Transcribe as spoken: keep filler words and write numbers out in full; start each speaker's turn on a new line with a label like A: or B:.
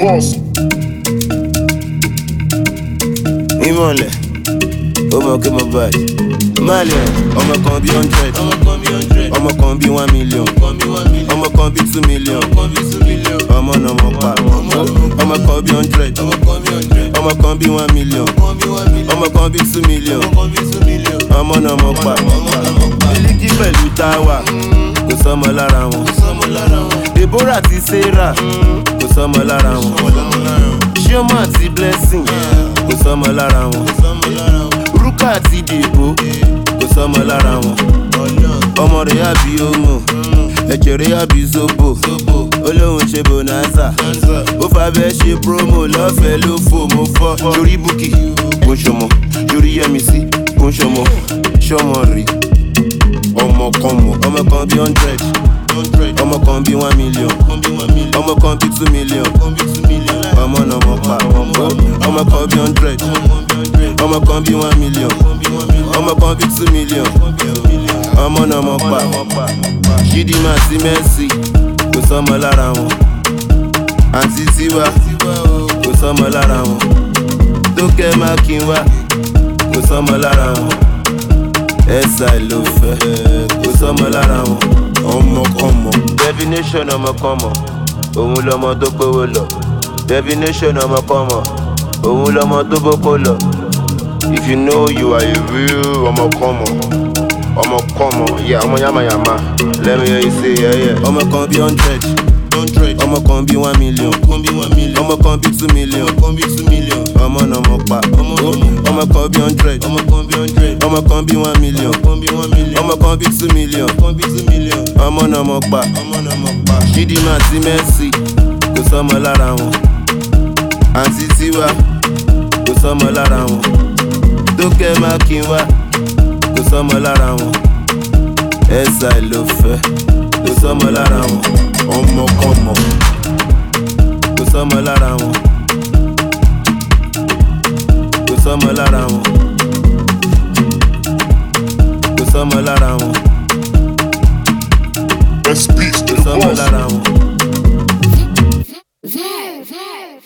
A: boss.
B: Ìmọ̀lẹ̀, ó mọ̀ kí mo báyìí. Malian, ọmọ kan bí hundred, ọmọ kan bí one million, ọmọ kan bí two million, ọmọ náà mọ̀ pa. Ọmọ kan bí hundred, ọmọ kan bí one million, ọmọ kan bí two million, ọmọ náà mọ̀ pa. Miliki pẹ̀lú Táwà, kò sọ́mọ lára wọn. Deborah àti Sarah, kò sọ́mọ lára wọn. Chioma àti Blessing, kò sọ́mọ lára wọn. Ruka àti Debo, kò sọ́mọ lára wọn. Ọmọ rẹ̀ àbí Omo, ẹ̀jẹ̀ rẹ̀ àbí Zobo. Olóhùn ṣe bonanza, ó fàbẹ́ ṣe promo lọ́fẹ̀ẹ́ ló fò mo fọ́. Yorí Bukky, kò ń ṣọmọ, Yorí Yẹ́misí, kò ń ṣọmọ, ṣọmọ rí. Ọmọ kan mọ̀, ọmọ kan bí hundred, ọmọ kan bí one million, ọmọ kan bí two million, ọmọ náà mọ̀ pa. Ọmọ kan bí hundred, ọmọ kan bí one million, ọmọ kan bí two million, ọmọ náà mọ̀ pa. Chidinma àti Mercy, kò sọ́mọ lára wọn. Àǹtí Tiwa, kò sọ́mọ lára wọn. Tókẹ́ Mákinwá, kò sọ́mọ lára wọn. Ẹ̀sà ló fẹ́, kò sọ́mọ lára wọn. Ọmọ kan mọ̀. Definition ọmọ kan mọ̀, òun lọmọ tó gbówó lọ. Definition ọmọ kan mọ̀, òun lọmọ tó bókó lọ. If you know you are a real ọmọ kan mọ̀, ọmọ kan mọ̀, yeah, ọmọ yamayama. Let me hear you say yeah yeah. Ọmọ kan bí hundred, ọmọ kan bí one million, ọmọ kan bí two million, ọmọ náà mọ̀ pa. Ọmọ kan bí hundred, ọmọ kan bí one million, ọmọ kan bí two million, ọmọ náà mọ̀ pa. Chidinma àti Mercy, kò sọ́mọ lára wọn. Àǹtí Tiwa, kò sọ́mọ lára wọn. Tókẹ́ Mákinwá, kò sọ́mọ lára wọn. Ẹ̀sà ló fẹ́, kò sọ́mọ lára wọn. Ọmọ kan mọ̀, kò sọ́mọ lára wọn. Kò sọ́mọ lára wọn. Kò sọ́mọ lára wọn.